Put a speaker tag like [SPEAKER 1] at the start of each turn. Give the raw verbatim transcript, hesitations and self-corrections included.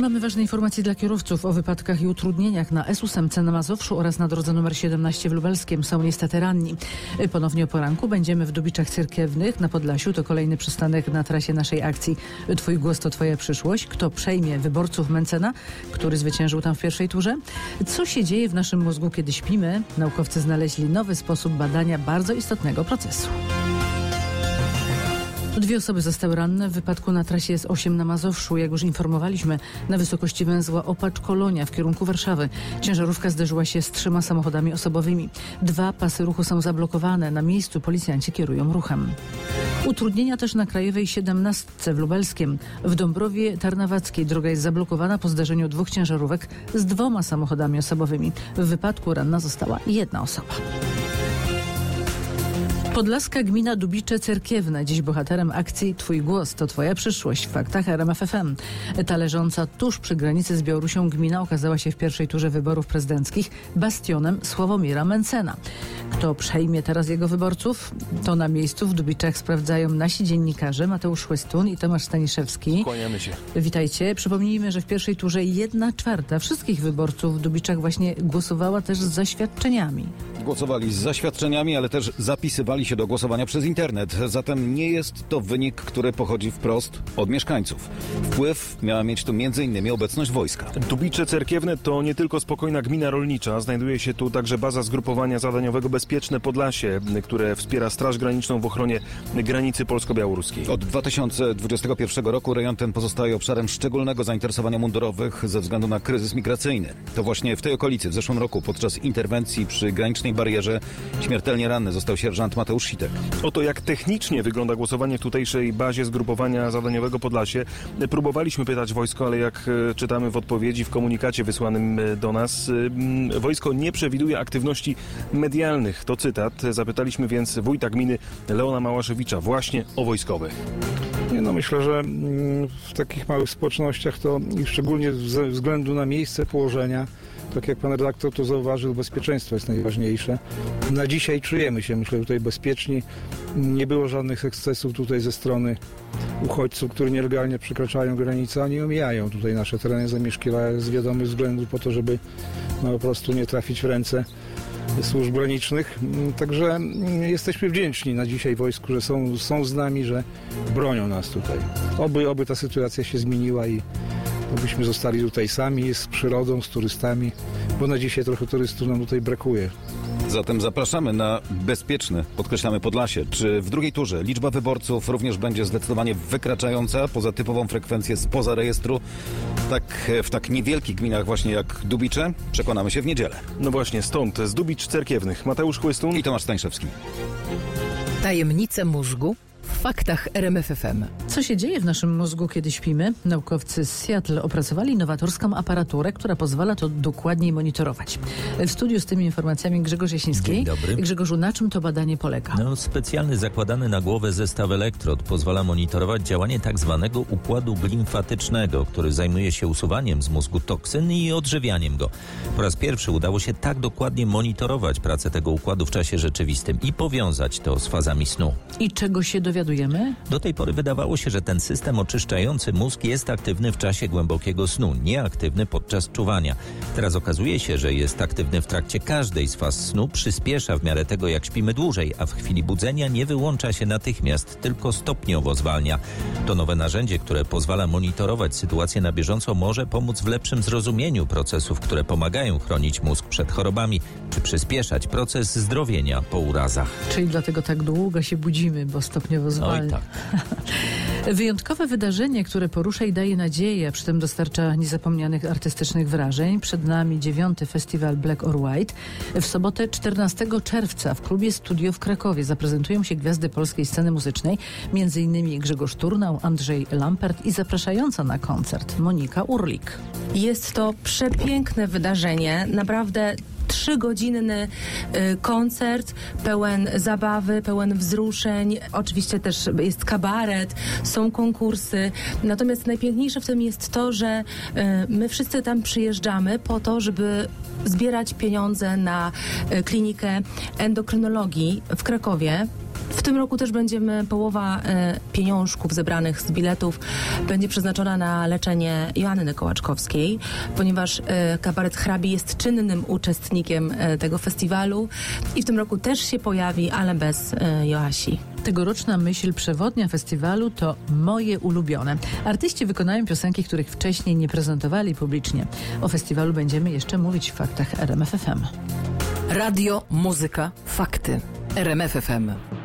[SPEAKER 1] mamy ważne informacje dla kierowców o wypadkach i utrudnieniach na S ósem na Mazowszu oraz na drodze numer siedemnaście w Lubelskiem. Są niestety ranni. Ponownie o poranku będziemy w Dubiczach Cerkiewnych na Podlasiu. To kolejny przystanek na trasie naszej akcji Twój głos to Twoja przyszłość. Kto przejmie wyborców Mentzena, który zwyciężył tam w pierwszej turze? Co się dzieje w naszym mózgu, kiedy śpimy? Naukowcy znaleźli nowy sposób badania bardzo istotnego procesu. Dwie osoby zostały ranne w wypadku na trasie S osiem na Mazowszu. Jak już informowaliśmy, na wysokości węzła Opacz-Kolonia w kierunku Warszawy. Ciężarówka zderzyła się z trzema samochodami osobowymi. Dwa pasy ruchu są zablokowane. Na miejscu policjanci kierują ruchem. Utrudnienia też na Krajowej siedemnastce w Lubelskiem. W Dąbrowie Tarnawackiej droga jest zablokowana po zdarzeniu dwóch ciężarówek z dwoma samochodami osobowymi. W wypadku ranna została jedna osoba. Podlaska gmina Dubicze Cerkiewne. Dziś bohaterem akcji Twój głos to Twoja przyszłość w faktach R M F F M. Ta leżąca tuż przy granicy z Białorusią gmina okazała się w pierwszej turze wyborów prezydenckich bastionem Sławomira Mentzena. Kto przejmie teraz jego wyborców? To na miejscu w Dubiczach sprawdzają nasi dziennikarze Mateusz Chłystun i Tomasz Staniszewski.
[SPEAKER 2] Kłaniamy się.
[SPEAKER 1] Witajcie. Przypomnijmy, że w pierwszej turze jedna czwarta wszystkich wyborców w Dubiczach właśnie głosowała też z zaświadczeniami.
[SPEAKER 3] Głosowali z zaświadczeniami, ale też zapisywali się do głosowania przez internet. Zatem nie jest to wynik, który pochodzi wprost od mieszkańców. Wpływ miała mieć tu między innymi obecność wojska.
[SPEAKER 2] Dubicze Cerkiewne to nie tylko spokojna gmina rolnicza. Znajduje się tu także baza zgrupowania zadaniowego Bezpieczne Podlasie, które wspiera Straż Graniczną w ochronie granicy polsko-białoruskiej.
[SPEAKER 3] Od dwa tysiące dwudziestego pierwszego roku rejon ten pozostaje obszarem szczególnego zainteresowania mundurowych ze względu na kryzys migracyjny. To właśnie w tej okolicy w zeszłym roku podczas interwencji przy granicznej barierze śmiertelnie ranny został sierżant Mateusz Sitek.
[SPEAKER 2] Oto jak technicznie wygląda głosowanie w tutejszej bazie zgrupowania zadaniowego Podlasie. Próbowaliśmy pytać wojsko, ale jak czytamy w odpowiedzi w komunikacie wysłanym do nas, wojsko nie przewiduje aktywności medialnych. To cytat. Zapytaliśmy więc wójta gminy Leona Małaszewicza właśnie o wojskowych.
[SPEAKER 4] Nie, no myślę, że w takich małych społecznościach to i szczególnie ze względu na miejsce położenia, tak jak pan redaktor to zauważył, bezpieczeństwo jest najważniejsze. Na dzisiaj czujemy się, myślę, tutaj bezpieczni. Nie było żadnych ekscesów tutaj ze strony uchodźców, którzy nielegalnie przekraczają granicę, ani omijają tutaj nasze tereny zamieszkiwałe z wiadomych względów po to, żeby no, po prostu nie trafić w ręce służb granicznych. Także jesteśmy wdzięczni na dzisiaj wojsku, że są, są z nami, że bronią nas tutaj. Oby, oby ta sytuacja się zmieniła i abyśmy zostali tutaj sami, z przyrodą, z turystami, bo na dzisiaj trochę turystów nam tutaj brakuje.
[SPEAKER 3] Zatem zapraszamy na bezpieczne, podkreślamy, Podlasie. Czy w drugiej turze liczba wyborców również będzie zdecydowanie wykraczająca poza typową frekwencję spoza rejestru, tak w tak niewielkich gminach właśnie jak Dubicze? Przekonamy się w niedzielę.
[SPEAKER 2] No właśnie, stąd z Dubicz Cerkiewnych Mateusz Chłystun
[SPEAKER 3] i Tomasz Staniszewski.
[SPEAKER 5] Tajemnice mózgu w faktach R M F F M.
[SPEAKER 1] Co się dzieje w naszym mózgu, kiedy śpimy? Naukowcy z Seattle opracowali nowatorską aparaturę, która pozwala to dokładniej monitorować. W studiu z tymi informacjami Grzegorz Jasiński.
[SPEAKER 6] Dzień dobry.
[SPEAKER 1] Grzegorzu, na czym to badanie polega?
[SPEAKER 6] No, specjalny zakładany na głowę zestaw elektrod pozwala monitorować działanie tak zwanego układu glimfatycznego, który zajmuje się usuwaniem z mózgu toksyn i odżywianiem go. Po raz pierwszy udało się tak dokładnie monitorować pracę tego układu w czasie rzeczywistym i powiązać to z fazami snu.
[SPEAKER 1] I czego się dowiadujemy?
[SPEAKER 6] Do tej pory wydawało się, że ten system oczyszczający mózg jest aktywny w czasie głębokiego snu, nieaktywny podczas czuwania. Teraz okazuje się, że jest aktywny w trakcie każdej z faz snu, przyspiesza w miarę tego, jak śpimy dłużej, a w chwili budzenia nie wyłącza się natychmiast, tylko stopniowo zwalnia. To nowe narzędzie, które pozwala monitorować sytuację na bieżąco, może pomóc w lepszym zrozumieniu procesów, które pomagają chronić mózg przed chorobami, czy przyspieszać proces zdrowienia po urazach.
[SPEAKER 1] Czyli dlatego tak długo się budzimy, bo stopniowo zwalnia.
[SPEAKER 6] Oj, tak.
[SPEAKER 1] Wyjątkowe wydarzenie, które porusza i daje nadzieję, a przy tym dostarcza niezapomnianych artystycznych wrażeń. Przed nami dziewiąty festiwal Black or White. W sobotę czternastego czerwca w klubie Studio w Krakowie zaprezentują się gwiazdy polskiej sceny muzycznej, między innymi Grzegorz Turnał, Andrzej Lampert i zapraszająca na koncert Monika Urlik.
[SPEAKER 7] Jest to przepiękne wydarzenie, naprawdę trzygodzinny koncert, pełen zabawy, pełen wzruszeń. Oczywiście też jest kabaret, są konkursy. Natomiast najpiękniejsze w tym jest to, że my wszyscy tam przyjeżdżamy po to, żeby zbierać pieniądze na klinikę endokrynologii w Krakowie. W tym roku też będziemy, połowa e, pieniążków zebranych z biletów będzie przeznaczona na leczenie Joanny Kołaczkowskiej, ponieważ e, kabaret Hrabi jest czynnym uczestnikiem e, tego festiwalu i w tym roku też się pojawi, ale bez e, Joasi.
[SPEAKER 1] Tegoroczna myśl przewodnia festiwalu to moje ulubione. Artyści wykonają piosenki, których wcześniej nie prezentowali publicznie. O festiwalu będziemy jeszcze mówić w Faktach R M F F M.
[SPEAKER 5] Radio, muzyka, fakty. R M F F M.